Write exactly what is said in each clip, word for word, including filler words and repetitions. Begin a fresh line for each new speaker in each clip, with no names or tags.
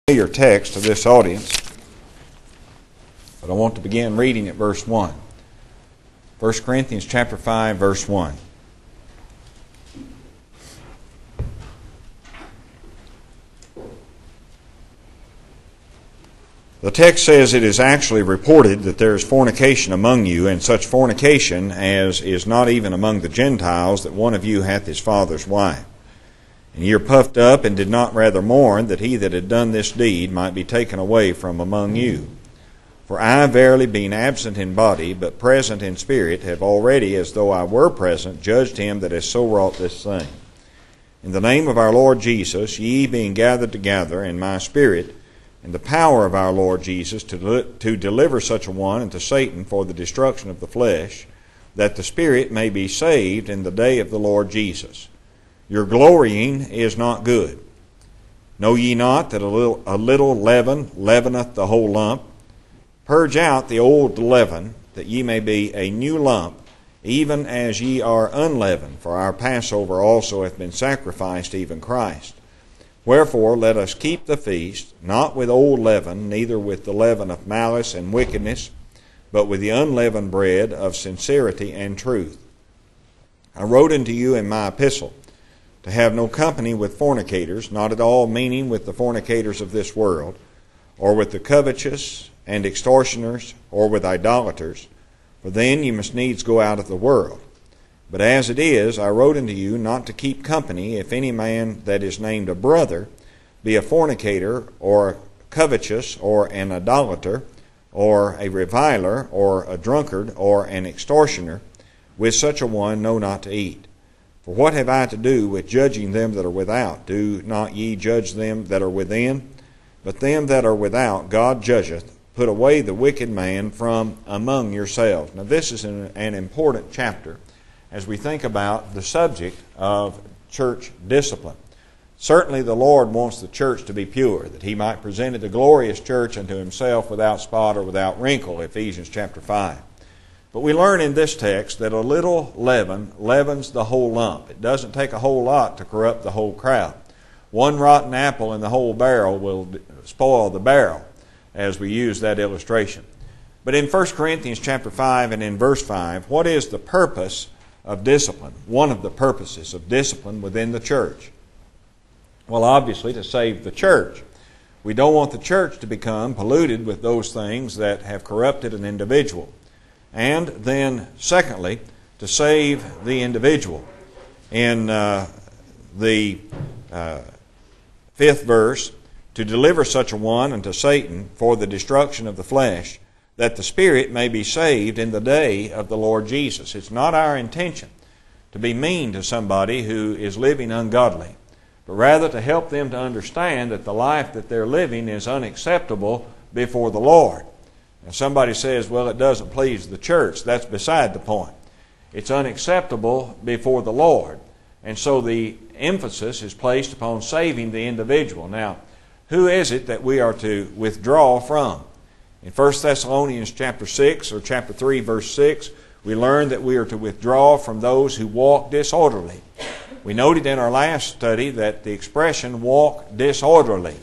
Familiar text to this audience, but I want to begin reading at verse one. First Corinthians chapter five, verse one. The text says, "It is actually reported that there is fornication among you, and such fornication as is not even among the Gentiles, that one of you hath his father's wife. And ye are puffed up, and did not rather mourn that he that had done this deed might be taken away from among you. For I, verily being absent in body, but present in spirit, have already, as though I were present, judged him that has so wrought this thing. In the name of our Lord Jesus, ye being gathered together in my spirit, in the power of our Lord Jesus, to, to deliver such a one unto Satan for the destruction of the flesh, that the spirit may be saved in the day of the Lord Jesus. Your glorying is not good. Know ye not that a little, a little leaven leaveneth the whole lump? Purge out the old leaven, that ye may be a new lump, even as ye are unleavened. For our Passover also hath been sacrificed, even Christ. Wherefore let us keep the feast, not with old leaven, neither with the leaven of malice and wickedness, but with the unleavened bread of sincerity and truth. I wrote unto you in my epistle, to have no company with fornicators, not at all meaning with the fornicators of this world, or with the covetous and extortioners, or with idolaters, for then you must needs go out of the world. But as it is, I wrote unto you not to keep company, if any man that is named a brother be a fornicator, or covetous, or an idolater, or a reviler, or a drunkard, or an extortioner. With such a one know not to eat. For what have I to do with judging them that are without? Do not ye judge them that are within? But them that are without God judgeth. Put away the wicked man from among yourselves." Now this is an, an important chapter as we think about the subject of church discipline. Certainly the Lord wants the church to be pure, that he might present it a glorious church unto himself, without spot or without wrinkle, Ephesians chapter five. But we learn in this text that a little leaven leavens the whole lump. It doesn't take a whole lot to corrupt the whole crowd. One rotten apple in the whole barrel will spoil the barrel, as we use that illustration. But in First Corinthians chapter five and in verse five, what is the purpose of discipline? One of the purposes of discipline within the church. Well, obviously to save the church. We don't want the church to become polluted with those things that have corrupted an individual. And then, secondly, to save the individual. In uh, the uh, fifth verse, to deliver such a one unto Satan for the destruction of the flesh, that the spirit may be saved in the day of the Lord Jesus. It's not our intention to be mean to somebody who is living ungodly, but rather to help them to understand that the life that they're living is unacceptable before the Lord. And somebody says, well, it doesn't please the church. That's beside the point. It's unacceptable before the Lord. And so the emphasis is placed upon saving the individual. Now, who is it that we are to withdraw from? In First Thessalonians chapter six or chapter three, verse six, we learn that we are to withdraw from those who walk disorderly. We noted in our last study that the expression walk disorderly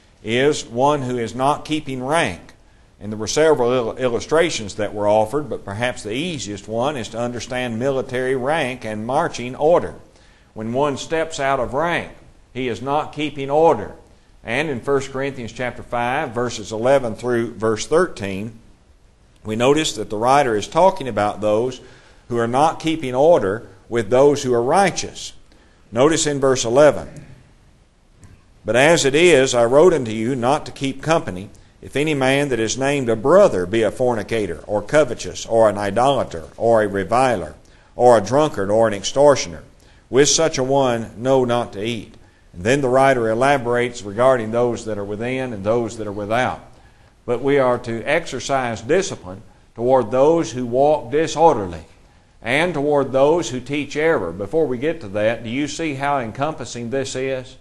is one who is not keeping rank. And there were several illustrations that were offered, but perhaps the easiest one is to understand military rank and marching order. When one steps out of rank, he is not keeping order. And in First Corinthians chapter five, verses eleven through verse thirteen, we notice that the writer is talking about those who are not keeping order with those who are righteous. Notice in verse eleven, "But as it is, I wrote unto you not to keep company, if any man that is named a brother be a fornicator, or covetous, or an idolater, or a reviler, or a drunkard, or an extortioner. With such a one know not to eat." And then the writer elaborates regarding those that are within and those that are without. But we are to exercise discipline toward those who walk disorderly and toward those who teach error. Before we get to that, do you see how encompassing this is?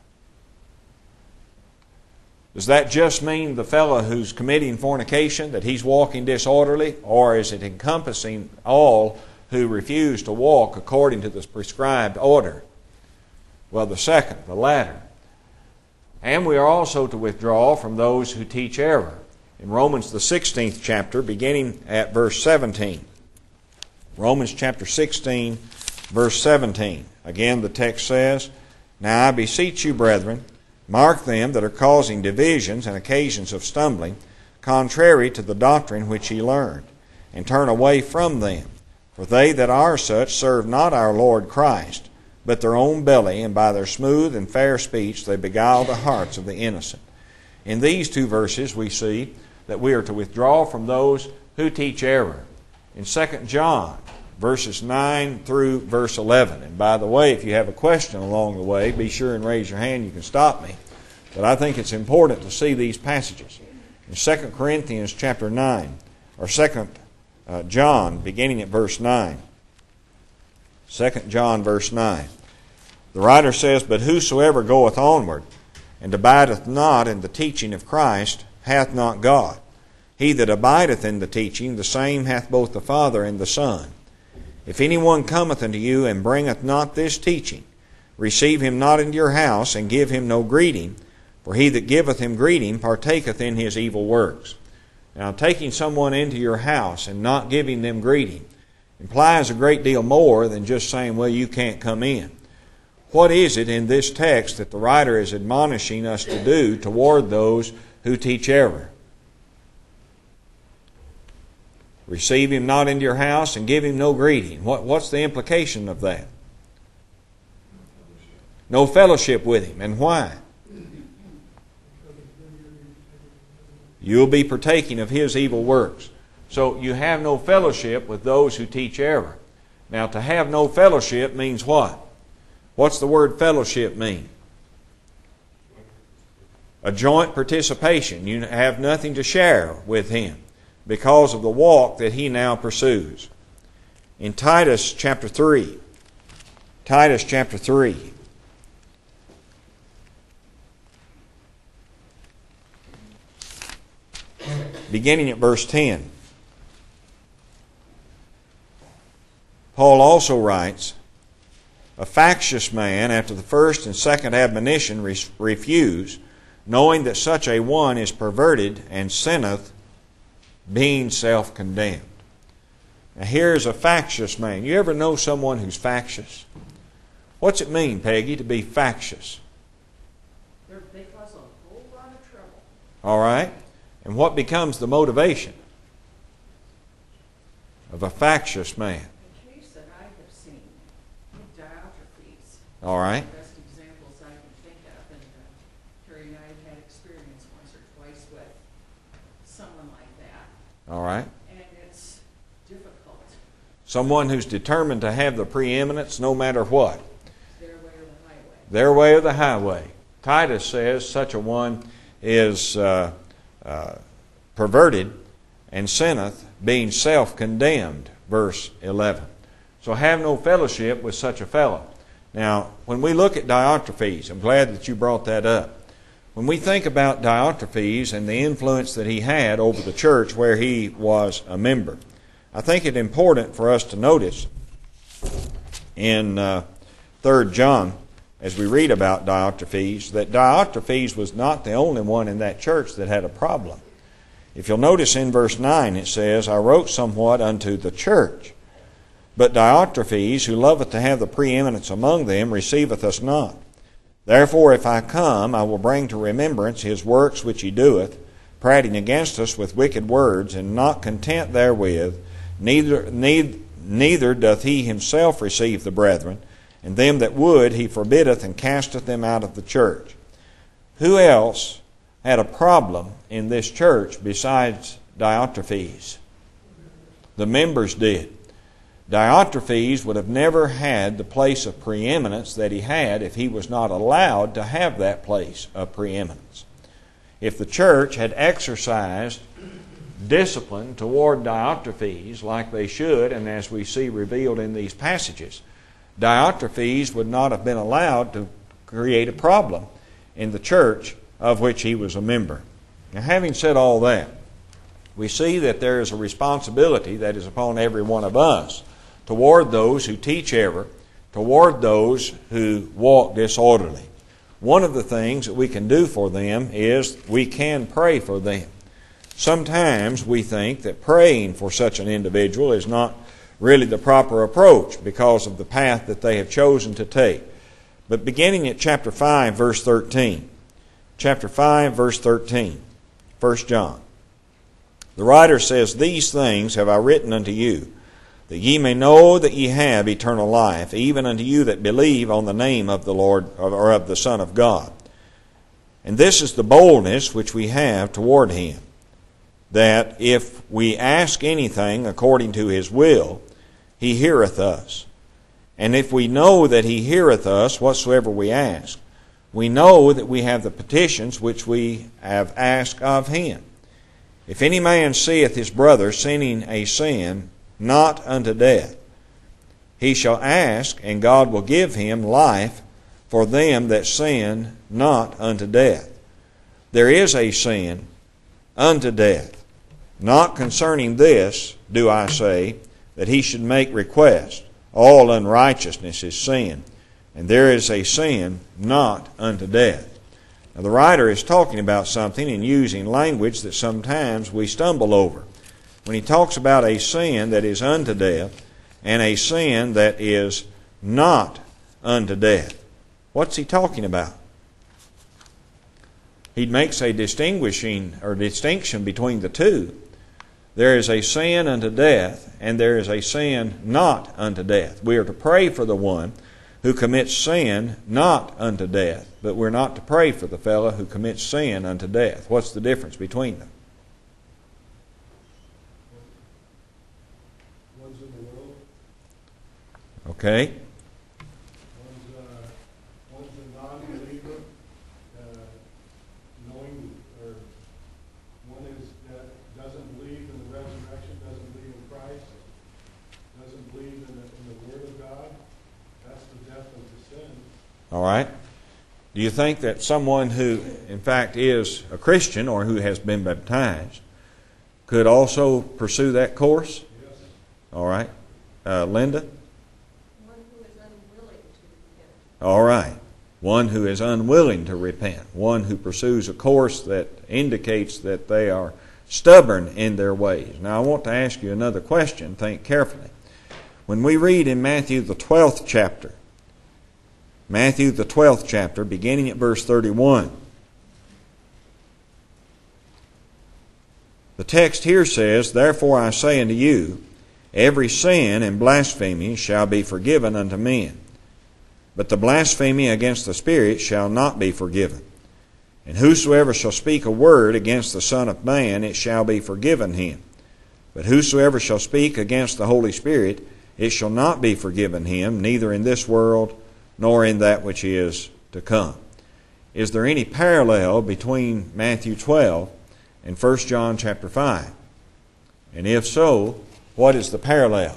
Does that just mean the fellow who's committing fornication, that he's walking disorderly? Or is it encompassing all who refuse to walk according to the prescribed order? Well, the second, the latter. And we are also to withdraw from those who teach error. In Romans the sixteenth chapter, beginning at verse seventeen. Romans chapter sixteen, verse seventeen. Again, the text says, "Now I beseech you, brethren, mark them that are causing divisions and occasions of stumbling, contrary to the doctrine which ye learned, and turn away from them. For they that are such serve not our Lord Christ, but their own belly, and by their smooth and fair speech they beguile the hearts of the innocent." In these two verses we see that we are to withdraw from those who teach error. In Second John, verses nine through verse eleven. And by the way, if you have a question along the way, be sure and raise your hand. You can stop me. But I think it's important to see these passages. In Second Corinthians chapter nine, or Second uh, John, beginning at verse nine. Second John, verse nine. The writer says, "But whosoever goeth onward, and abideth not in the teaching of Christ, hath not God. He that abideth in the teaching, the same hath both the Father and the Son. If any one cometh unto you, and bringeth not this teaching, receive him not into your house, and give him no greeting, for he that giveth him greeting partaketh in his evil works." Now, taking someone into your house and not giving them greeting implies a great deal more than just saying, well, you can't come in. What is it in this text that the writer is admonishing us to do toward those who teach error? Receive him not into your house and give him no greeting. What, what's the implication of that? No fellowship with him. And why? You'll be partaking of his evil works. So you have no fellowship with those who teach error. Now, to have no fellowship means what? What's the word fellowship mean? A joint participation. You have nothing to share with him because of the walk that he now pursues. In Titus chapter three, Titus chapter three, beginning at verse ten, Paul also writes, "A factious man after the first and second admonition refuse, knowing that such a one is perverted and sinneth, being self-condemned." Now here's a factious man. You ever know someone who's factious? What's it mean, Peggy, to be factious?
They're, they cause a whole lot of trouble.
All right. And what becomes the motivation of a factious man?
The case that I have seen, Diotrephes.
All right.
The best examples I can think of, and uh, Terry and I have had experience once or twice with someone like that.
All right.
And it's difficult.
Someone who's determined to have the preeminence no matter what.
Their way or the highway.
Their way or the highway. Titus says such a one is uh, uh, perverted and sinneth, being self-condemned, verse eleven. So have no fellowship with such a fellow. Now, when we look at Diotrephes, I'm glad that you brought that up. When we think about Diotrephes and the influence that he had over the church where he was a member, I think it important for us to notice in uh, Third John, as we read about Diotrephes, that Diotrephes was not the only one in that church that had a problem. If you'll notice in verse nine, it says, "I wrote somewhat unto the church, but Diotrephes, who loveth to have the preeminence among them, receiveth us not. Therefore, if I come, I will bring to remembrance his works which he doeth, prating against us with wicked words, and not content therewith, neither, neither, neither doth he himself receive the brethren, and them that would he forbiddeth and casteth them out of the church." Who else had a problem in this church besides Diotrephes? The members did. Diotrephes would have never had the place of preeminence that he had if he was not allowed to have that place of preeminence. If the church had exercised discipline toward Diotrephes like they should, and as we see revealed in these passages, Diotrephes would not have been allowed to create a problem in the church of which he was a member. Now, having said all that, we see that there is a responsibility that is upon every one of us toward those who teach error, toward those who walk disorderly. one of the things that we can do for them is we can pray for them. Sometimes we think that praying for such an individual is not really the proper approach because of the path that they have chosen to take. But beginning at chapter five, verse thirteen, chapter five, verse thirteen, First John, the writer says, "These things have I written unto you, that ye may know that ye have eternal life, even unto you that believe on the name of the Lord, or of the Son of God. And this is the boldness which we have toward him, that if we ask anything according to his will, he heareth us. And if we know that he heareth us whatsoever we ask, we know that we have the petitions which we have asked of him. If any man seeth his brother sinning a sin not unto death, he shall ask, and God will give him life for them that sin not unto death. There is a sin unto death. Not concerning this do I say that he should make request. All unrighteousness is sin, and there is a sin not unto death." Now the writer is talking about something and using language that sometimes we stumble over. When he talks about a sin that is unto death and a sin that is not unto death, what's he talking about? He makes a distinguishing or distinction between the two. There is a sin unto death, and there is a sin not unto death. We are to pray for the one who commits sin not unto death, but we're not to pray for the fellow who commits sin unto death. What's the difference between them?
One's in the world.
Okay.
One's, uh, one's a non-believer, uh, knowing, or one is that doesn't believe in the resurrection, doesn't believe in Christ, doesn't believe in the, in the Word of God. That's the depth of the sin.
All right. Do you think that someone who, in fact, is a Christian or who has been baptized could also pursue that course?
Yes.
All right. Uh, Linda?
One who is unwilling to repent.
All right. One who is unwilling to repent. One who pursues a course that indicates that they are stubborn in their ways. Now, I want to ask you another question. Think carefully. When we read in Matthew the twelfth chapter, Matthew the twelfth chapter, beginning at verse thirty-one, the text here says, "Therefore I say unto you, every sin and blasphemy shall be forgiven unto men, but the blasphemy against the Spirit shall not be forgiven. And whosoever shall speak a word against the Son of Man, it shall be forgiven him. But whosoever shall speak against the Holy Spirit, it shall not be forgiven him, neither in this world nor in that which is to come." Is there any parallel between Matthew twelve and First John chapter five? And if so, what is the parallel?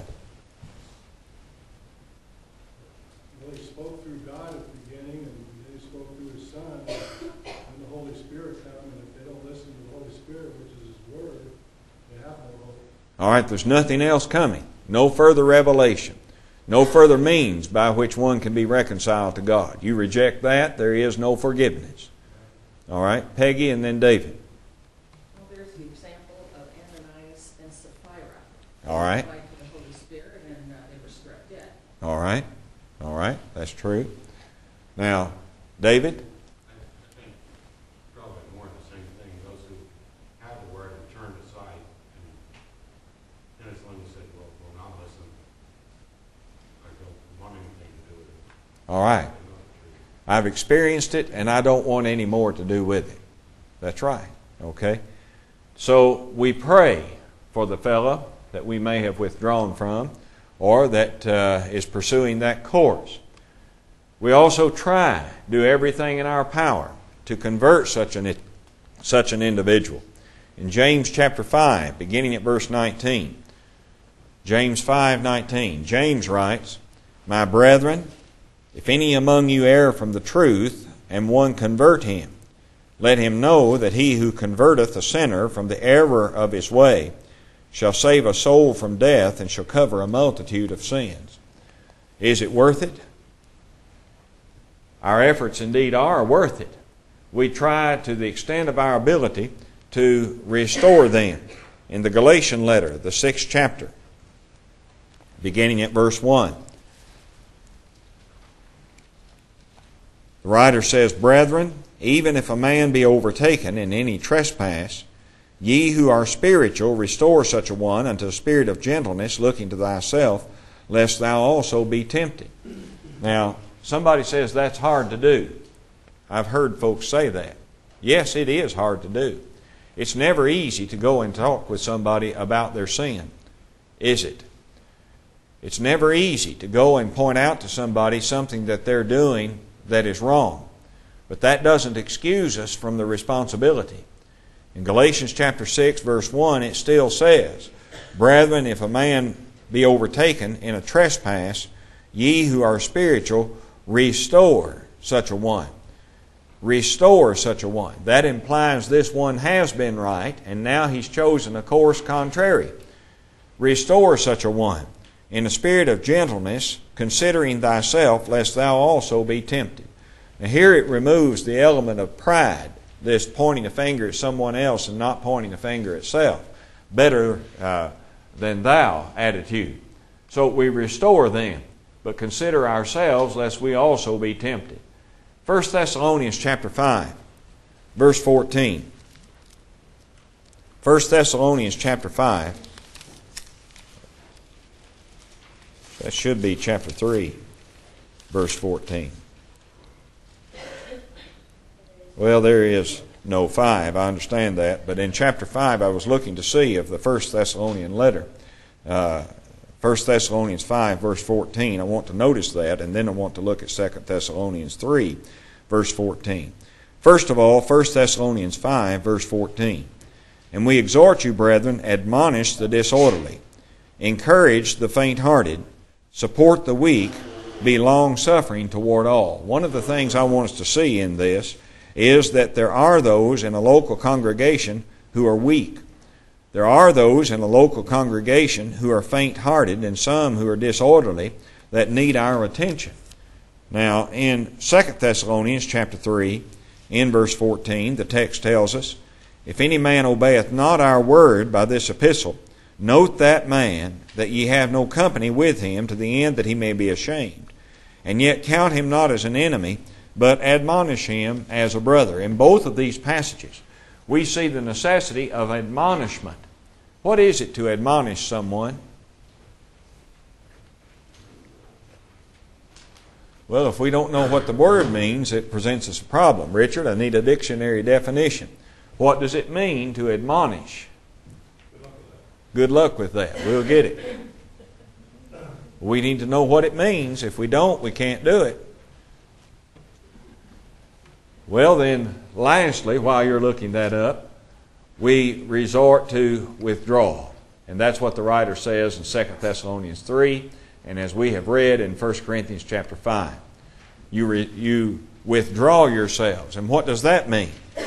Well, he spoke through God at the beginning, and then he spoke through his Son, and the Holy Spirit come, and if they don't listen to the Holy Spirit, which is his Word, they have no hope.
All right, there's nothing else coming. No further revelation. No further means by which one can be reconciled to God. You reject that, there is no forgiveness. All right, Peggy and then David.
Well, there's the example of Ananias and Sapphira.
All right.
They lied to the Holy Spirit, and uh, they were struck dead.
All right. All right, that's true. Now, David?
I think probably more the same thing. Those who have the word and turned aside. And Dennis Linda said, well, will not listen. I don't want anything to do with it.
All right. I've experienced it, and I don't want any more to do with it. That's right. Okay? So we pray for the fellow that we may have withdrawn from or that uh, is pursuing that course. We also try, do everything in our power to convert such an, such an individual. In James chapter five, beginning at verse nineteen, James five nineteen, James writes, "My brethren, if any among you err from the truth, and one convert him, let him know that he who converteth a sinner from the error of his way shall save a soul from death and shall cover a multitude of sins." Is it worth it? our efforts indeed are worth it. We try to the extent of our ability to restore them. In the Galatian letter, the sixth chapter, beginning at verse one, the writer says, "Brethren, even if a man be overtaken in any trespass, ye who are spiritual, restore such a one unto a spirit of gentleness, looking to thyself, lest thou also be tempted." Now, somebody says that's hard to do. I've heard folks say that. Yes, it is hard to do. It's never easy to go and talk with somebody about their sin, is it? It's never easy to go and point out to somebody something that they're doing that is wrong. But that doesn't excuse us from the responsibility. In Galatians chapter six, verse one, it still says, "Brethren, if a man be overtaken in a trespass, ye who are spiritual, restore such a one." Restore such a one. That implies this one has been right, and now he's chosen a course contrary. Restore such a one in a spirit of gentleness, considering thyself, lest thou also be tempted. Now here it removes the element of pride, this pointing a finger at someone else and not pointing a finger at self. Better uh, than thou attitude. So we restore them, but consider ourselves, lest we also be tempted. First Thessalonians chapter five, verse fourteen. First Thessalonians chapter five. That should be chapter three, verse fourteen. Well, there is no five, I understand that. But in chapter five, I was looking to see if the First Thessalonian letter, uh, First Thessalonians five, verse fourteen, I want to notice that, and then I want to look at Second Thessalonians three, verse fourteen. First of all, First Thessalonians five, verse fourteen. "And we exhort you, brethren, admonish the disorderly, encourage the faint-hearted, support the weak, be long-suffering toward all." One of the things I want us to see in this is that there are those in a local congregation who are weak. There are those in a local congregation who are faint-hearted, and some who are disorderly that need our attention. Now, in Second Thessalonians chapter three, in verse fourteen, the text tells us, "If any man obeyeth not our word by this epistle, note that man, that ye have no company with him, to the end that he may be ashamed. And yet count him not as an enemy, but admonish him as a brother." In both of these passages, we see the necessity of admonishment. What is it to admonish someone? Well, if we don't know what the word means, it presents us a problem. Richard, I need a dictionary definition. What does it mean to admonish? Good luck with that. We'll get it. We need to know what it means. If we don't, we can't do it. Well, then, lastly, while you're looking that up, we resort to withdrawal. And that's what the writer says in Second Thessalonians three, and as we have read in First Corinthians chapter five. You, re, you withdraw yourselves. And what does that mean?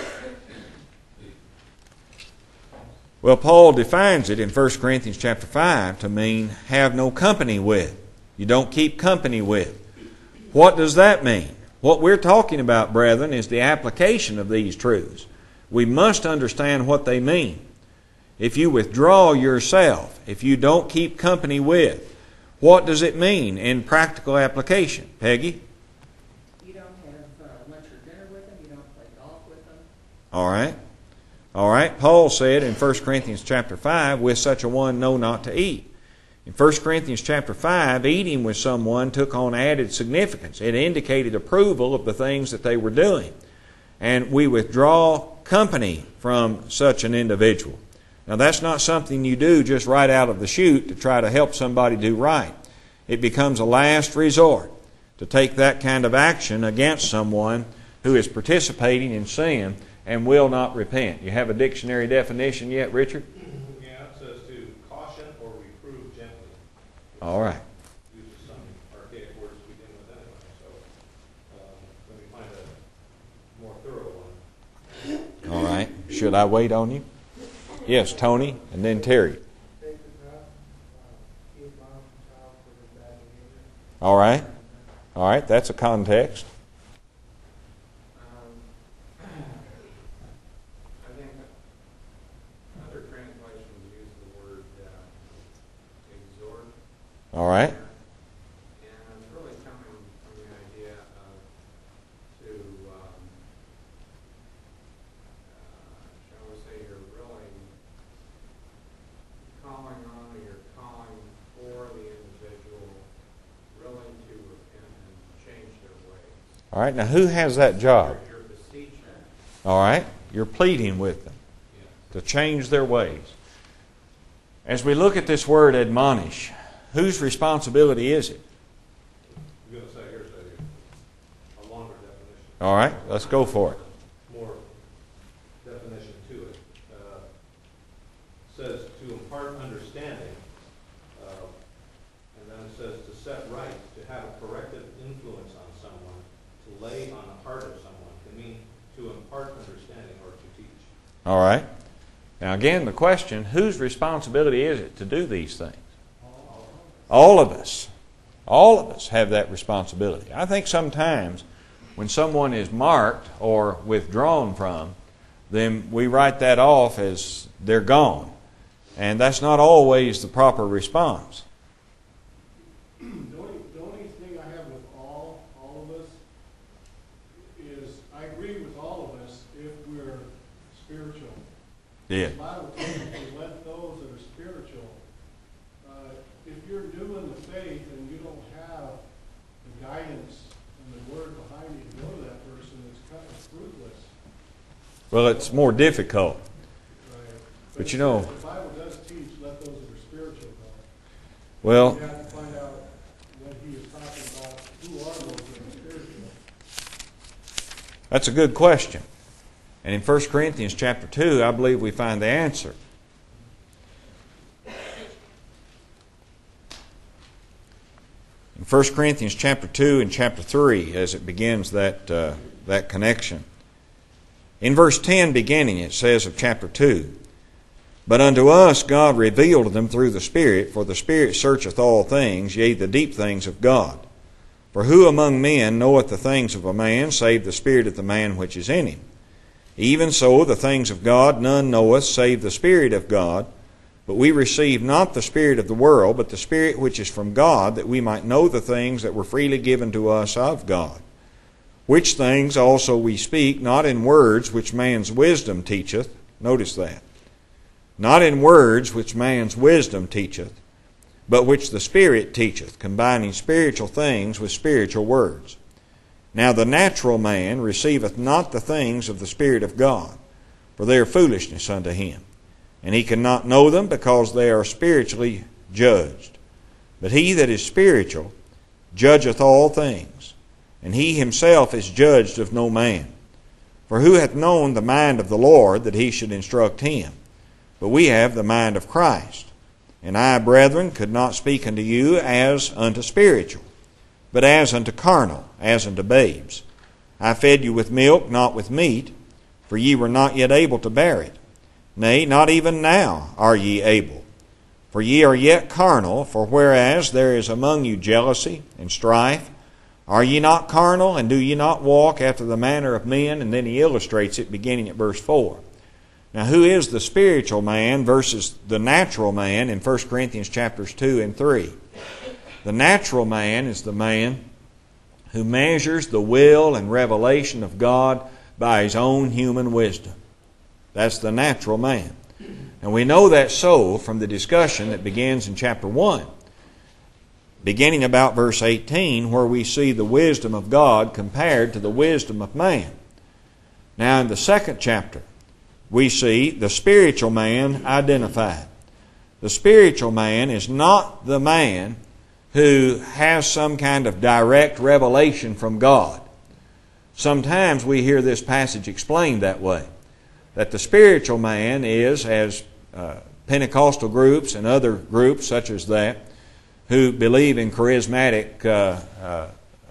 Well, Paul defines it in First Corinthians chapter five to mean have no company with. You don't keep company with. What does that mean? What we're talking about, brethren, is the application of these truths. We must understand what they mean. If you withdraw yourself, if you don't keep company with, what does it mean in practical application? Peggy?
You don't have uh, lunch or dinner with them. You don't play golf with them.
All right. All right. Paul said in First Corinthians chapter five, "With such a one know not to eat." In First Corinthians chapter five, eating with someone took on added significance. It indicated approval of the things that they were doing. And we withdraw company from such an individual. Now, that's not something you do just right out of the chute to try to help somebody do right. It becomes a last resort to take that kind of action against someone who is participating in sin and will not repent. You have a dictionary definition yet, Richard?
Yeah, it says to caution or reprove gently.
All right.
Uses some archaic words to begin with anyway, so um, let me find a more thorough one.
All right. Should I wait on you? Yes, Tony, and then Terry. All right. All right, that's a context. All right.
And it's really coming from the idea of to, um, uh, shall we say, you're really calling on or you're calling for the individual really to repent and change their ways.
All right. Now, who has that job?
You're, you're beseeching.
All right. You're pleading with them
Yes.
to change their ways. As we look at this word admonish, whose responsibility is it?
I'm going to say, here's a, a longer definition.
All right. Let's go for it.
More definition to it. Uh, says to impart understanding, uh, and then it says to set right, to have a corrective influence on someone, to lay on the heart of someone, can mean to impart understanding or to teach.
All right. Now, again, the question, whose responsibility is it to do these things? All of us. All of us have that responsibility. I think sometimes when someone is marked or withdrawn from, then we write that off as they're gone. And that's not always the proper response.
The only, the only thing I have with all, all of us is I agree with all of us if we're spiritual.
Yeah.
The Bible tells us to let those that are spiritual. Uh, if you're new in the faith and you don't have the guidance and the word behind you to go to that person, it's kind of fruitless.
Well, it's more difficult.
Right?
But
it
you know-
says- the Bible does teach, let those that are spiritual go.
Well,
You have to find out when he is talking about who are those that are spiritual.
that's a good question. And in First Corinthians chapter two, I believe we find the answer. In First Corinthians chapter two and chapter three, as it begins that, uh, that connection. In verse ten beginning, it says of chapter two, But unto us God revealed them through the Spirit, for the Spirit searcheth all things, yea, the deep things of God. For who among men knoweth the things of a man, save the spirit of the man which is in him? Even so, the things of God none knoweth, save the Spirit of God. But we receive not the spirit of the world, but the Spirit which is from God, that we might know the things that were freely given to us of God. Which things also we speak, not in words which man's wisdom teacheth. Notice that. Not in words which man's wisdom teacheth, but which the Spirit teacheth, combining spiritual things with spiritual words. Now the natural man receiveth not the things of the Spirit of God, for they are foolishness unto him. And he cannot know them, because they are spiritually judged. But he that is spiritual judgeth all things, and he himself is judged of no man. For who hath known the mind of the Lord, that he should instruct him? But we have the mind of Christ. And I, brethren, could not speak unto you as unto spiritual, but as unto carnal, as unto babes. I fed you with milk, not with meat, for ye were not yet able to bear it. Nay, not even now are ye able. For ye are yet carnal, for whereas there is among you jealousy and strife, are ye not carnal, and do ye not walk after the manner of men? And then he illustrates it beginning at verse four. Now, who is the spiritual man versus the natural man in First Corinthians chapters two and three? The natural man is the man who measures the will and revelation of God by his own human wisdom. That's the natural man. And we know that so from the discussion that begins in chapter one, beginning about verse eighteen, where we see the wisdom of God compared to the wisdom of man. Now, in the second chapter, we see the spiritual man identified. The spiritual man is not the man who has some kind of direct revelation from God. Sometimes we hear this passage explained that way, that the spiritual man is, as uh, Pentecostal groups and other groups such as that, who believe in charismatic, uh, uh,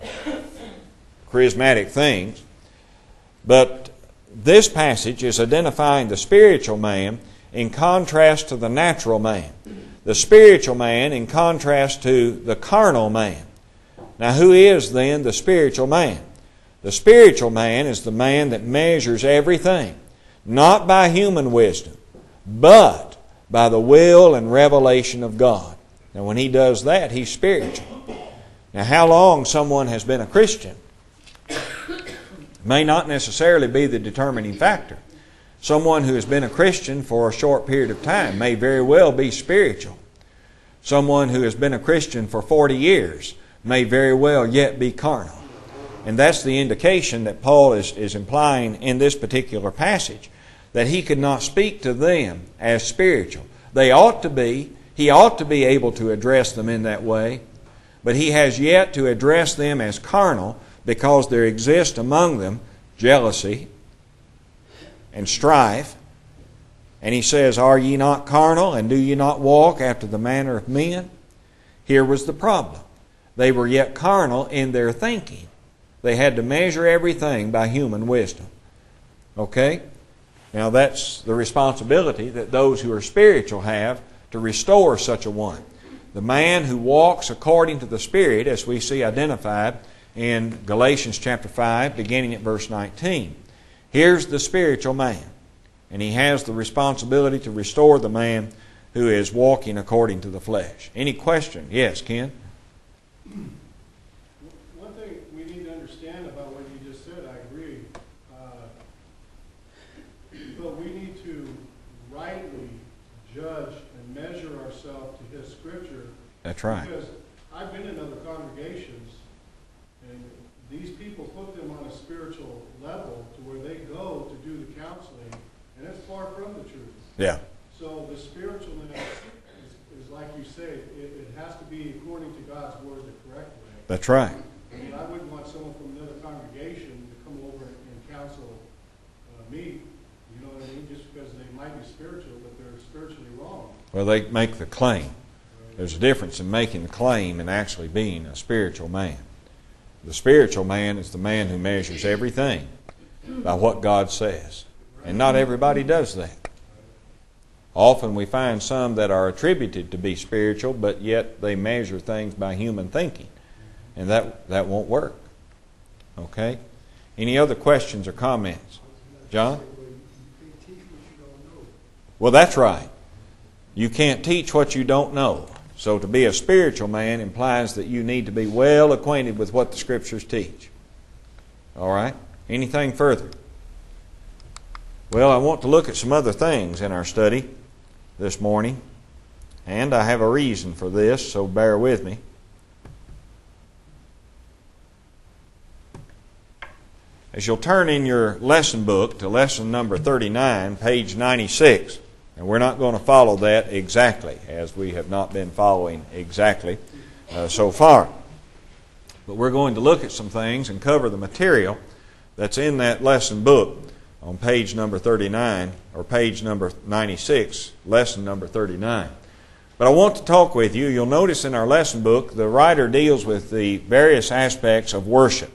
charismatic things. But this passage is identifying the spiritual man in contrast to the natural man. The spiritual man in contrast to the carnal man. Now, who is then the spiritual man? The spiritual man is the man that measures everything, not by human wisdom, but by the will and revelation of God. Now, when he does that, he's spiritual. Now, how long someone has been a Christian may not necessarily be the determining factor. Someone who has been a Christian for a short period of time may very well be spiritual. Someone who has been a Christian for forty years may very well yet be carnal. And that's the indication that Paul is, is implying in this particular passage, that he could not speak to them as spiritual. They ought to be, he ought to be able to address them in that way, but he has yet to address them as carnal, because there exists among them jealousy and strife. And he says, "Are ye not carnal, and do ye not walk after the manner of men?" Here was the problem. They were yet carnal in their thinking. They had to measure everything by human wisdom. Okay? Now that's the responsibility that those who are spiritual have, to restore such a one. The man who walks according to the Spirit, as we see identified in Galatians chapter five, beginning at verse nineteen. Here's the spiritual man, and he has the responsibility to restore the man who is walking according to the flesh. Any question? Yes, Ken?
One thing we need to understand about what you just said, I agree, uh, but we need to rightly judge and measure ourselves to His Scripture.
That's right.
Because I've been in other congregations, and these people put them on a spiritual level to where they go to do the counseling, and it's far from the truth.
Yeah.
So the spiritualness is, is like you say, it, it has to be according to God's Word the correct way.
That's right.
I mean, I wouldn't want someone from another congregation to come over and counsel uh, me, you know what I mean, just because they might be spiritual, but they're spiritually wrong.
Well, they make the claim. There's a difference in making the claim and actually being a spiritual man. The spiritual man is the man who measures everything by what God says. And not everybody does that. Often we find some that are attributed to be spiritual, but yet they measure things by human thinking. And that, that won't work. Okay? Any other questions or comments? John? Well, that's right. You can't teach what you don't know. So to be a spiritual man implies that you need to be well acquainted with what the Scriptures teach. All right? Anything further? Well, I want to look at some other things in our study this morning. And I have a reason for this, so bear with me. As you'll turn in your lesson book to lesson number thirty-nine, page ninety-six, and we're not going to follow that exactly, as we have not been following exactly uh, so far. But we're going to look at some things and cover the material that's in that lesson book on page number thirty-nine, or page number ninety-six, lesson number thirty-nine. But I want to talk with you. You'll notice in our lesson book, the writer deals with the various aspects of worship.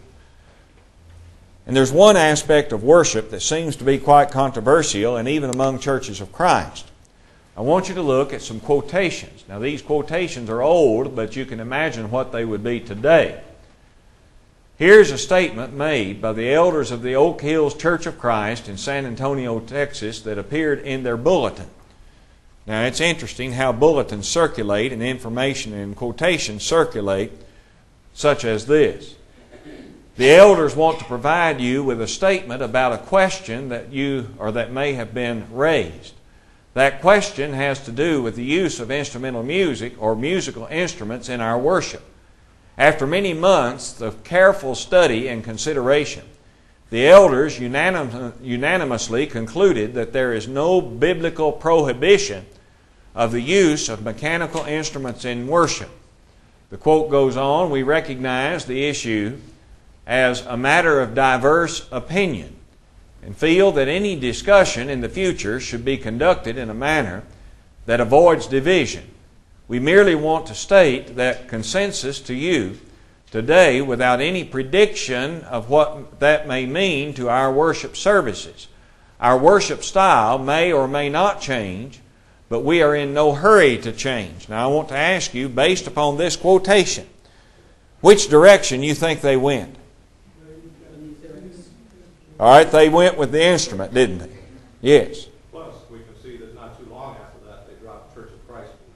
And there's one aspect of worship that seems to be quite controversial, and even among churches of Christ. I want you to look at some quotations. Now, these quotations are old, but you can imagine what they would be today. Here's a statement made by the elders of the Oak Hills Church of Christ in San Antonio, Texas, that appeared in their bulletin. Now, it's interesting how bulletins circulate and information and quotations circulate, such as this. The elders want to provide you with a statement about a question that you or that may have been raised. That question has to do with the use of instrumental music or musical instruments in our worship. After many months of careful study and consideration, the elders unanim- unanimously concluded that there is no biblical prohibition of the use of mechanical instruments in worship. The quote goes on, "We recognize the issue as a matter of diverse opinion and feel that any discussion in the future should be conducted in a manner that avoids division. We merely want to state that consensus to you today without any prediction of what that may mean to our worship services. Our worship style may or may not change, but we are in no hurry to change." Now I want to ask you, based upon this quotation, which direction you think they went? All right, they went with the instrument, didn't they? Yes.
Plus, we can see that not too long after that, they dropped Church of Christ from their name.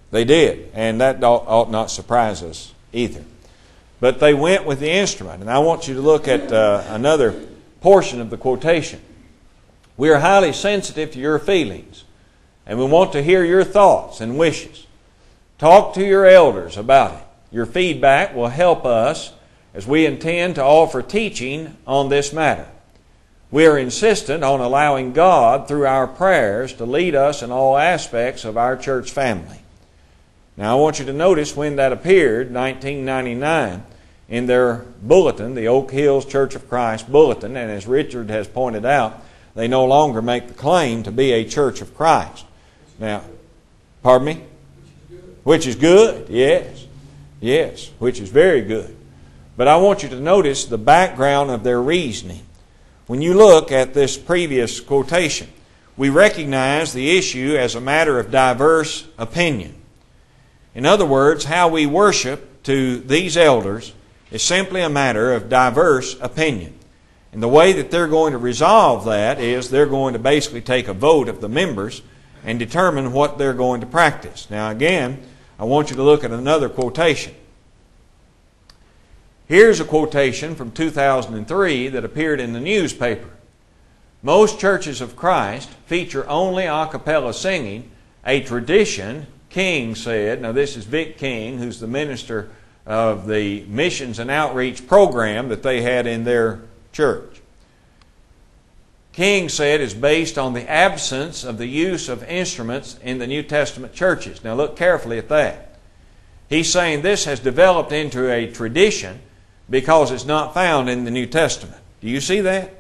They did, and that ought, ought not surprise us either. But they went with the instrument. And I want you to look at uh, another portion of the quotation. We are highly sensitive to your feelings, and we want to hear your thoughts and wishes. Talk to your elders about it. Your feedback will help us as we intend to offer teaching on this matter. We are insistent on allowing God, through our prayers, to lead us in all aspects of our church family. Now, I want you to notice when that appeared, nineteen ninety-nine, in their bulletin, the Oak Hills Church of Christ bulletin, and as Richard has pointed out, they no longer make the claim to be a Church of Christ. Now, pardon me? Which is good, yes. Yes, which is very good. But I want you to notice the background of their reasoning. When you look at this previous quotation, we recognize the issue as a matter of diverse opinion. In other words, how we worship to these elders is simply a matter of diverse opinion. And the way that they're going to resolve that is they're going to basically take a vote of the members and determine what they're going to practice. Now again, I want you to look at another quotation. Here's a quotation from two thousand three that appeared in the newspaper. Most churches of Christ feature only a cappella singing, a tradition, King said. Now this is Vic King, who's the minister of the missions and outreach program that they had in their church. King said is based on the absence of the use of instruments in the New Testament churches. Now look carefully at that. He's saying this has developed into a tradition because it's not found in the New Testament. Do you see that?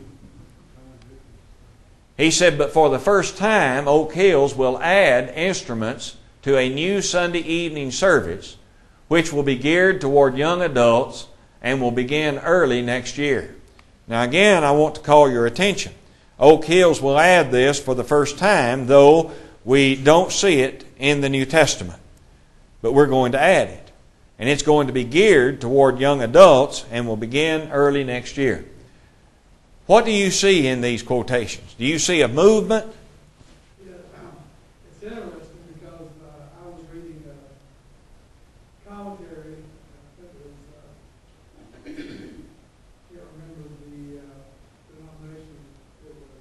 He said, but for the first time, Oak Hills will add instruments to a new Sunday evening service, which will be geared toward young adults and will begin early next year. Now again, I want to call your attention. Oak Hills will add this for the first time, though we don't see it in the New Testament. But we're going to add it. And it's going to be geared toward young adults and will begin early next year. What do you see in these quotations? Do you see a movement?
Yeah, it's interesting because uh, I was reading a commentary. I think it was, uh, I can't remember the uh, denomination it was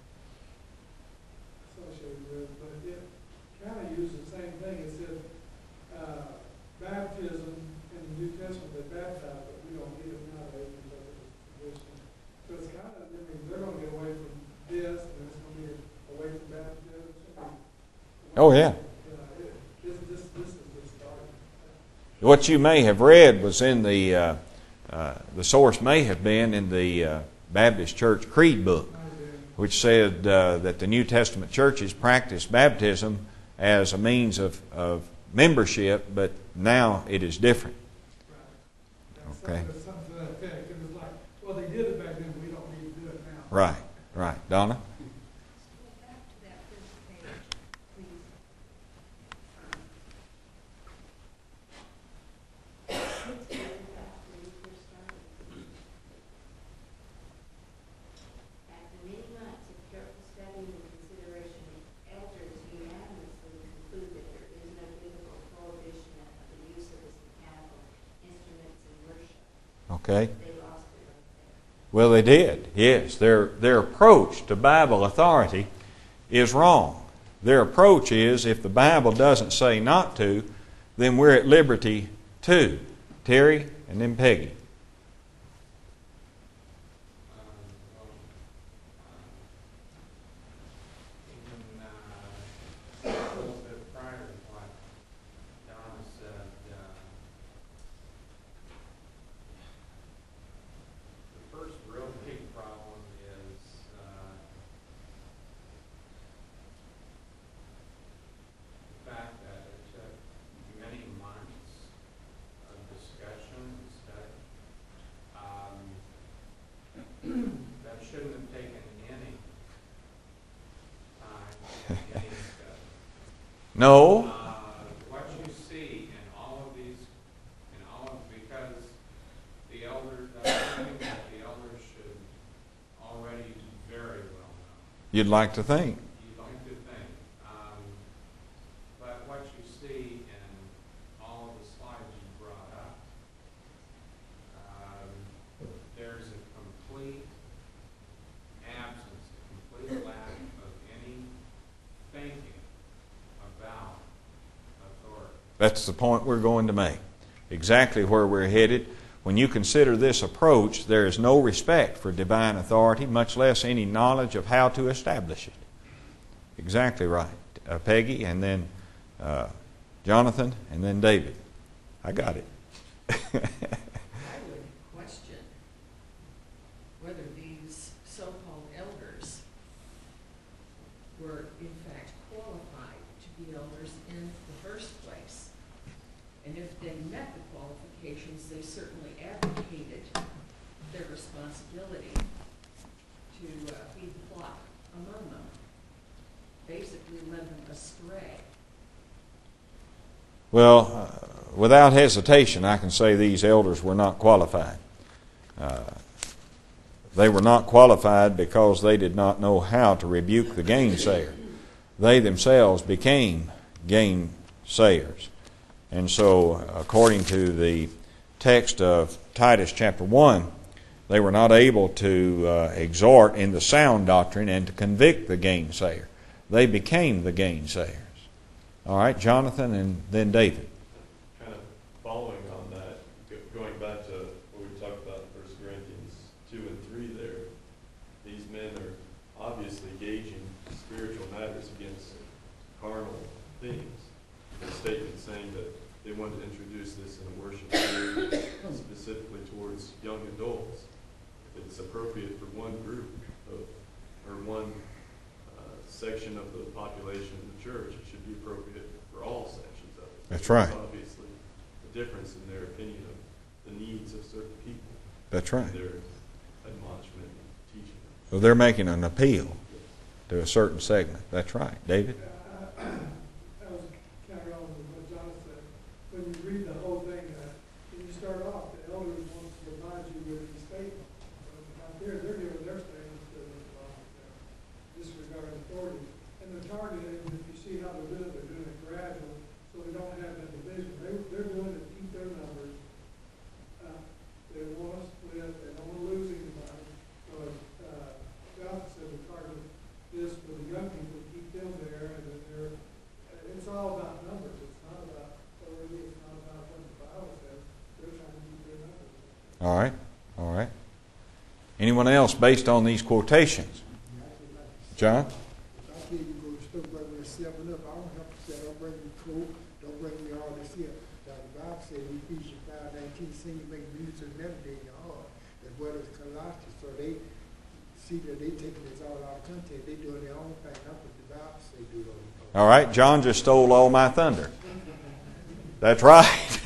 uh, associated with, but it kind of used the same thing. It said uh, baptism in the New Testament, they baptize, but we don't need it nowadays because of the tradition. So it's kind of, I mean, they're going to get away from this, and it's going to be away from baptism.
Oh, yeah.
Uh, it, this, this, this is just starting.
What you may have read was in the, uh, uh, the source may have been in the uh, Baptist Church Creed book, which said uh, that the New Testament churches practice baptism as a means of, of membership, but now it is different.
Right.
Okay.
Something, something to that effect. It was like, well, they did it back then, but we don't need to do it now.
Right, right. Donna?
Go back to that first page, please.
After many months of careful study and consideration, elders unanimously conclude that there is no biblical prohibition of the use of this mechanical instruments in worship.
Okay.
They lost it right there.
Well, they did, yes. Their, their approach to Bible authority is wrong. Their approach is, if the Bible doesn't say not to, then we're at liberty to. Terry and then Peggy.
Even uh, a little bit prior to what Donna said, uh, the first real big problem is uh, the fact that it took many months of discussion and study. Um, that shouldn't have taken any time, any study.
No.
Uh, what you see in all of these, in all of, because the elders, that's something that the elders should already very well know.
You'd like to think.
You'd like to think. Um, but what you see
That's the point we're going to make. Exactly where we're headed. When you consider this approach, there is no respect for divine authority, much less any knowledge of how to establish it. Exactly right. Uh, Peggy, and then uh, Jonathan, and then David. I got it.
I would question whether these so-called elders were in fact qualified to be elders in the first place. And if they met the qualifications, they certainly advocated their responsibility to uh, feed the flock among them, basically led them astray.
Well, uh, without hesitation, I can say these elders were not qualified. Uh, they were not qualified because they did not know how to rebuke the gainsayer. They themselves became gainsayers. And so, according to the text of Titus chapter one, they were not able to uh, exhort in the sound doctrine and to convict the gainsayer. They became the gainsayers. All right, Jonathan and then David.
Kind of following on that, going back to what we talked about in First Corinthians two and three there, these men are obviously gauging spiritual matters against carnal things. The statement saying that they wanted to introduce this in a worship period specifically towards young adults. If it's appropriate for one group of, or one uh, section of the population of the church, it should be appropriate for all sections of it.
That's right.
There's obviously a difference in their opinion of the needs of certain people.
That's right.
And their admonishment and teaching.
So they're making an appeal to a certain segment. That's right. David?
Uh, I was carrying on with what Jonathan said. When you read the whole thing, uh, when you start off, the elders want to provide you with these statements. But out there, they're giving their statements to the uh, disregarding authority. And they're targeting, if you see how they're doing, they're doing it gradual, so they don't have that division. They, they're doing it to keep their numbers. Uh, they want to split, they don't want to lose anybody. So as uh, Jonathan said, we target this for the young people, keep them there, and then they're, it's all about numbers. It's not about authority, it's not about what the Bible says. They're trying to keep their numbers.
All right. All right. Anyone else based on these quotations? John?
I tell you, go to the store, bring me a seven up. I don't have to say, don't bring me Coke, don't bring me all this here. Now, the Bible says in Ephesians five nineteen, sing and make music and melody in your heart, as well as Colossians. So they see that they taking this all out of context. They doing their own thing, not what the Bible say do.
All right. John just stole all my thunder. That's right.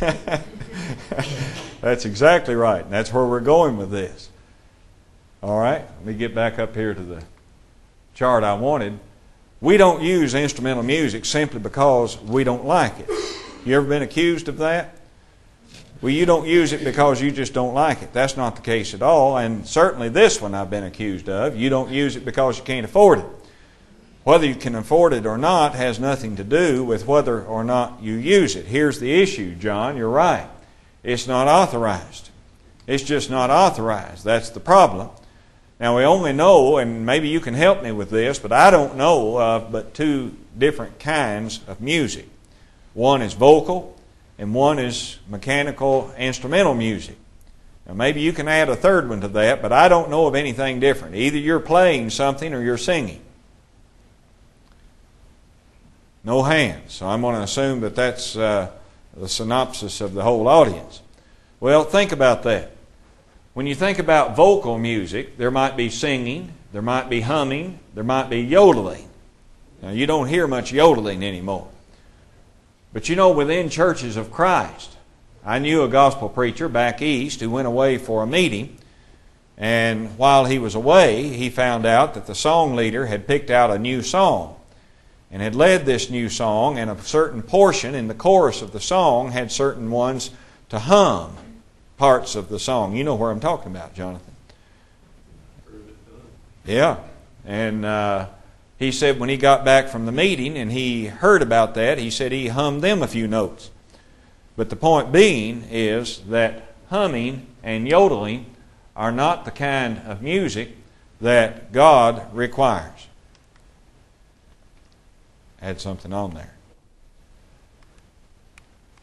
That's exactly right. And that's where we're going with this. All right. Let me get back up here to the chart I wanted. We don't use instrumental music simply because we don't like it. You ever been accused of that? Well, you don't use it because you just don't like it. That's not the case at all. And certainly this one I've been accused of. You don't use it because you can't afford it. Whether you can afford it or not has nothing to do with whether or not you use it. Here's the issue, John. You're right. It's not authorized. It's just not authorized. That's the problem. Now, we only know, and maybe you can help me with this, but I don't know of but two different kinds of music. One is vocal, and one is mechanical instrumental music. Now, maybe you can add a third one to that, but I don't know of anything different. Either you're playing something or you're singing. No hands. So I'm going to assume that that's uh, the synopsis of the whole audience. Well, think about that. When you think about vocal music, there might be singing, there might be humming, there might be yodeling. Now, you don't hear much yodeling anymore. But you know, within churches of Christ, I knew a gospel preacher back east who went away for a meeting, and while he was away, he found out that the song leader had picked out a new song and had led this new song, and a certain portion in the chorus of the song had certain ones to hum parts of the song. You know where I'm talking about, Jonathan. Yeah. And uh, he said when he got back from the meeting and he heard about that, he said he hummed them a few notes. But the point being is that humming and yodeling are not the kind of music that God requires. Add something on there.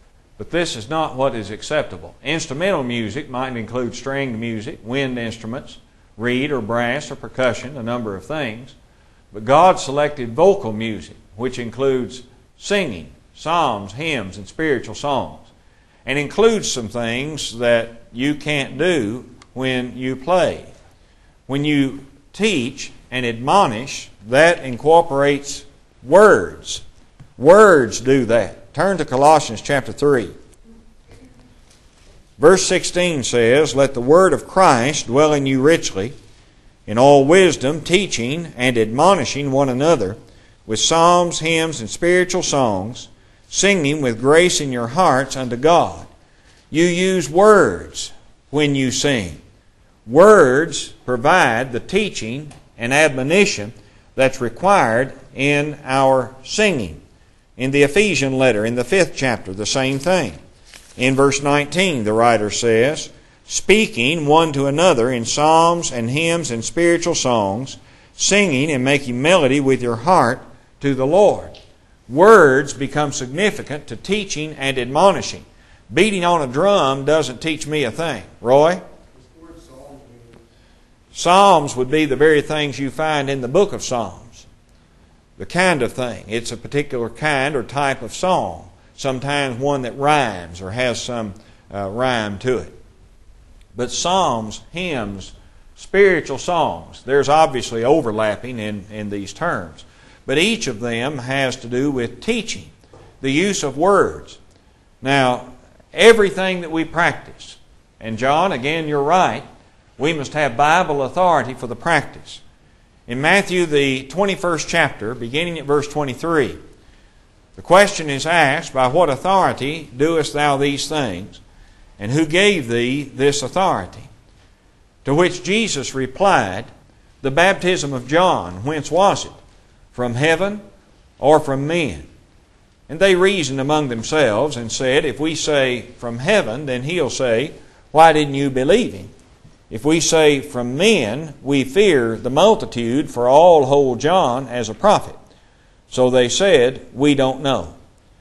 But this is not what is acceptable. Instrumental music might include stringed music, wind instruments, reed or brass or percussion, a number of things. But God selected vocal music, which includes singing, psalms, hymns, and spiritual songs, and includes some things that you can't do when you play. When you teach and admonish, that incorporates words. Words do that. Turn to Colossians chapter three. Verse sixteen says, "Let the word of Christ dwell in you richly, in all wisdom, teaching and admonishing one another with psalms, hymns, and spiritual songs, singing with grace in your hearts unto God." You use words when you sing. Words provide the teaching and admonition that's required in our singing. In the Ephesian letter, in the fifth chapter, the same thing. In verse nineteen, the writer says, "Speaking one to another in psalms and hymns and spiritual songs, singing and making melody with your heart to the Lord." Words become significant to teaching and admonishing. Beating on a drum doesn't teach me a thing. Roy? Psalms would be the very things you find in the book of Psalms. The kind of thing. It's a particular kind or type of song. Sometimes one that rhymes or has some uh, rhyme to it. But psalms, hymns, spiritual songs, there's obviously overlapping in, in these terms. But each of them has to do with teaching, the use of words. Now, everything that we practice, and John, again, you're right, we must have Bible authority for the practice. In Matthew, the twenty-first chapter, beginning at verse twenty-three, the question is asked, "By what authority doest thou these things? And who gave thee this authority?" To which Jesus replied, "The baptism of John, whence was it? From heaven or from men?" And they reasoned among themselves and said, "If we say from heaven, then he'll say, why didn't you believe him? If we say from men, we fear the multitude, for all hold John as a prophet." So they said, "We don't know."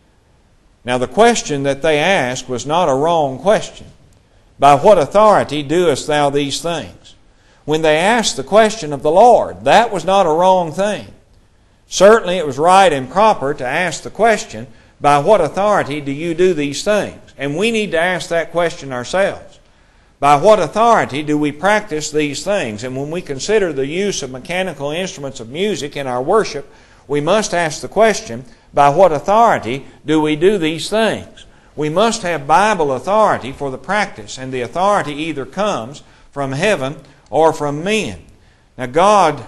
Now the question that they asked was not a wrong question. "By what authority doest thou these things?" When they asked the question of the Lord, that was not a wrong thing. Certainly it was right and proper to ask the question, "By what authority do you do these things?" And we need to ask that question ourselves. By what authority do we practice these things? And when we consider the use of mechanical instruments of music in our worship, we must ask the question, by what authority do we do these things? We must have Bible authority for the practice, and the authority either comes from heaven or from men. Now God,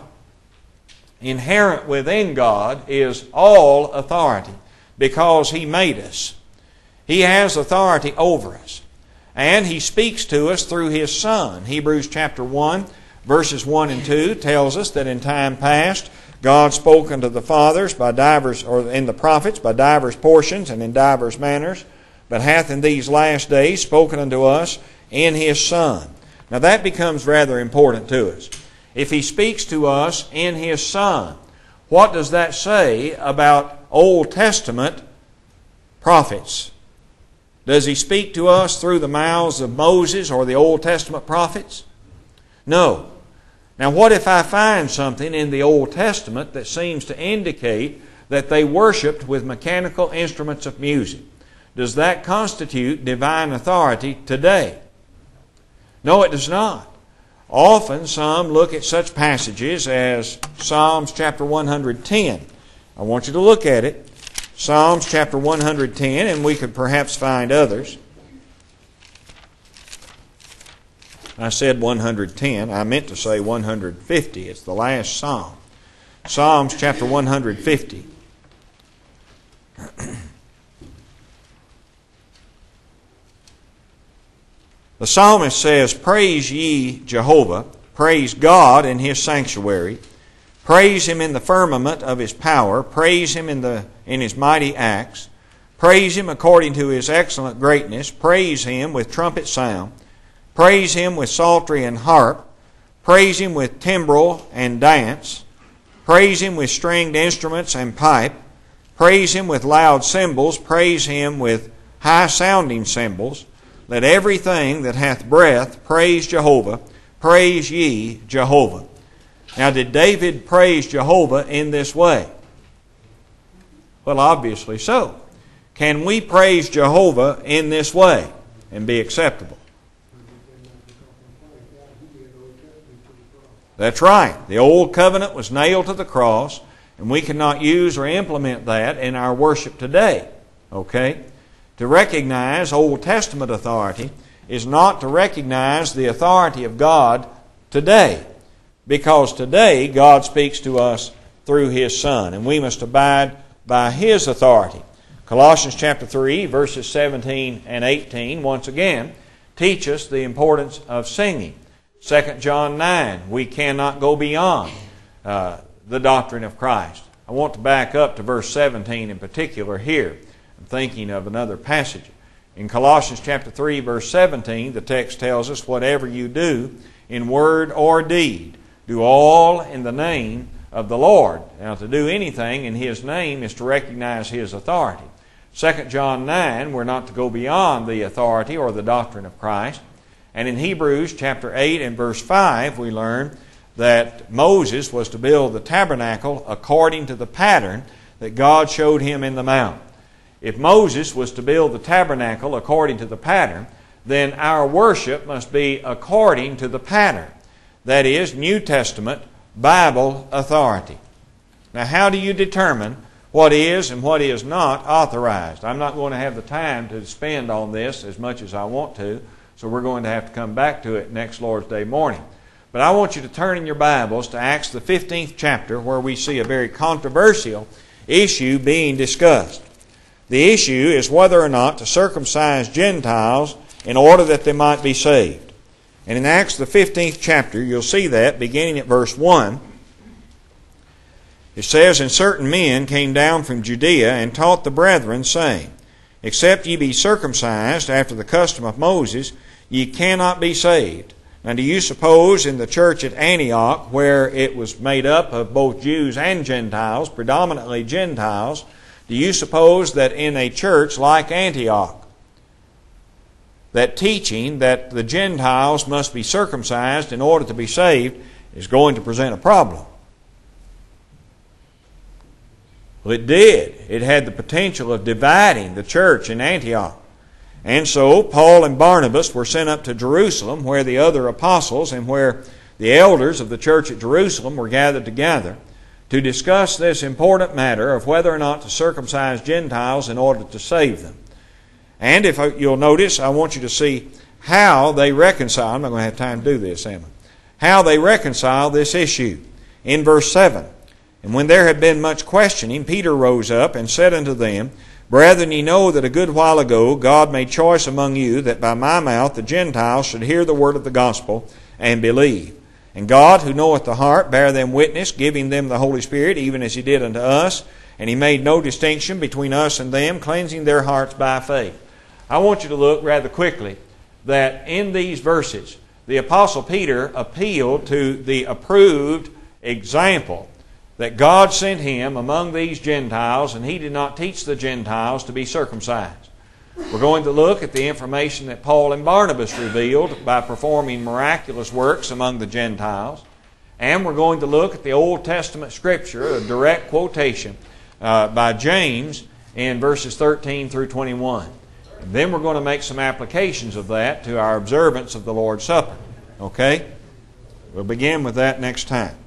inherent within God, is all authority because He made us. He has authority over us. And He speaks to us through His Son. Hebrews chapter one, verses one and two tells us that in time past God spoke unto the fathers by divers, or in the prophets by divers portions and in divers manners, but hath in these last days spoken unto us in His Son. Now that becomes rather important to us. If He speaks to us in His Son, what does that say about Old Testament prophets? Does He speak to us through the mouths of Moses or the Old Testament prophets? No. Now what if I find something in the Old Testament that seems to indicate that they worshipped with mechanical instruments of music? Does that constitute divine authority today? No, it does not. Often some look at such passages as Psalms chapter one hundred ten. I want you to look at it. Psalms chapter one hundred ten, and we could perhaps find others. I said one hundred ten. I meant to say one hundred fifty. It's the last psalm. Psalms chapter one hundred fifty. The psalmist says, "Praise ye Jehovah, praise God in His sanctuary, praise Him in the firmament of His power, praise Him in the in His mighty acts, praise Him according to His excellent greatness, praise Him with trumpet sound, praise Him with psaltery and harp, praise Him with timbrel and dance, praise Him with stringed instruments and pipe, praise Him with loud cymbals, praise Him with high sounding cymbals. Let everything that hath breath praise Jehovah. Praise ye Jehovah. Now, did David praise Jehovah in this way? Well, obviously so. Can we praise Jehovah in this way and be acceptable? That's right. The old covenant was nailed to the cross, and we cannot use or implement that in our worship today. Okay? To recognize Old Testament authority is not to recognize the authority of God today, because today God speaks to us through His Son, and we must abide by His authority. Colossians chapter three, verses seventeen and eighteen, once again, teach us the importance of singing. Second John nine, we cannot go beyond uh, the doctrine of Christ. I want to back up to verse seventeen in particular here. I'm thinking of another passage. In Colossians chapter three, verse seventeen, the text tells us, whatever you do in word or deed, do all in the name of the Lord. Now, to do anything in His name is to recognize His authority. Second John nine, we're not to go beyond the authority or the doctrine of Christ. And in Hebrews chapter eight and verse five, we learn that Moses was to build the tabernacle according to the pattern that God showed him in the mount. If Moses was to build the tabernacle according to the pattern, then our worship must be according to the pattern. That is, New Testament Bible authority. Now, how do you determine what is and what is not authorized? I'm not going to have the time to spend on this as much as I want to, so we're going to have to come back to it next Lord's Day morning. But I want you to turn in your Bibles to Acts the fifteenth chapter, where we see a very controversial issue being discussed. The issue is whether or not to circumcise Gentiles in order that they might be saved. And in Acts the fifteenth chapter, you'll see that beginning at verse one. It says, And certain men came down from Judea and taught the brethren, saying, Except ye be circumcised after the custom of Moses, ye cannot be saved. Now, do you suppose in the church at Antioch, where it was made up of both Jews and Gentiles, predominantly Gentiles, do you suppose that in a church like Antioch, that teaching that the Gentiles must be circumcised in order to be saved is going to present a problem? Well, it did. It had the potential of dividing the church in Antioch. And so Paul and Barnabas were sent up to Jerusalem, where the other apostles and where the elders of the church at Jerusalem were gathered together, to discuss this important matter of whether or not to circumcise Gentiles in order to save them. And if you'll notice, I want you to see how they reconcile. I'm not going to have time to do this, am I? How they reconcile this issue. In verse seven, And when there had been much questioning, Peter rose up and said unto them, Brethren, ye know that a good while ago God made choice among you that by my mouth the Gentiles should hear the word of the gospel and believe. And God, who knoweth the heart, bare them witness, giving them the Holy Spirit, even as He did unto us. And He made no distinction between us and them, cleansing their hearts by faith. I want you to look rather quickly that in these verses, the Apostle Peter appealed to the approved example that God sent him among these Gentiles, and he did not teach the Gentiles to be circumcised. We're going to look at the information that Paul and Barnabas revealed by performing miraculous works among the Gentiles, and we're going to look at the Old Testament Scripture, a direct quotation uh, by James in verses thirteen through twenty-one. And then we're going to make some applications of that to our observance of the Lord's Supper. Okay? We'll begin with that next time.